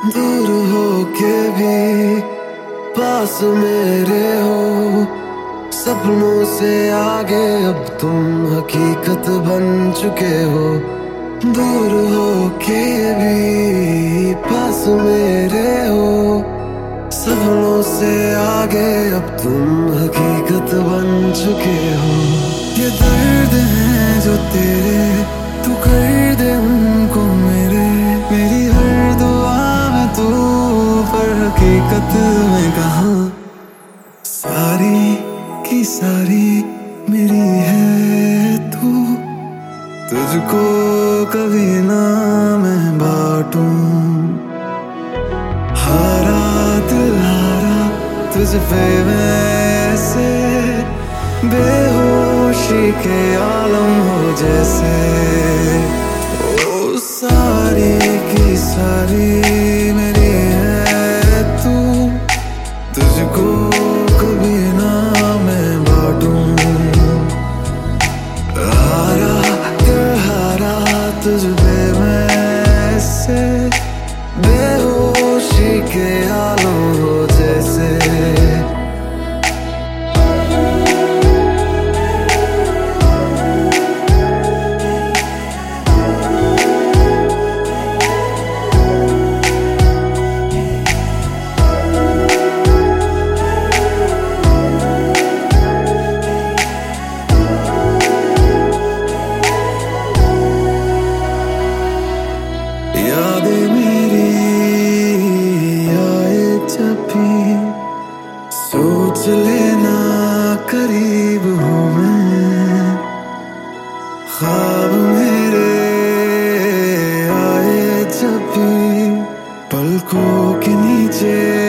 दूर हो के भी पास मेरे हो, सपनों से आगे अब तुम हकीकत बन चुके हो। दूर हो के भी पास मेरे हो, सपनों से आगे अब तुम हकीकत बन चुके हो। ये दर्द है जो तेरे, तू कर दे उनको मेरे। मेरी हर दुआ में तू, पर हकीकत में कहाँ। सारी की सारी मेरी है तू, तुझको कभी ना मैं बांटूं। हारा दिल हारा तुझ पे वैसे, बेहोशी के आलम हो जैसे। ओ सारी की सारी मेरी है तू, तुझको कभी ना मैं बांटूं। हारा दिल हारा तुझ पे वैसे, बेहोशी के आलम हो जैसे। यादें मेरी आए जब भी, सोच लेना करीब हूँ मैं। ख्वाब मेरे आए जब भी, पलकों के नीचे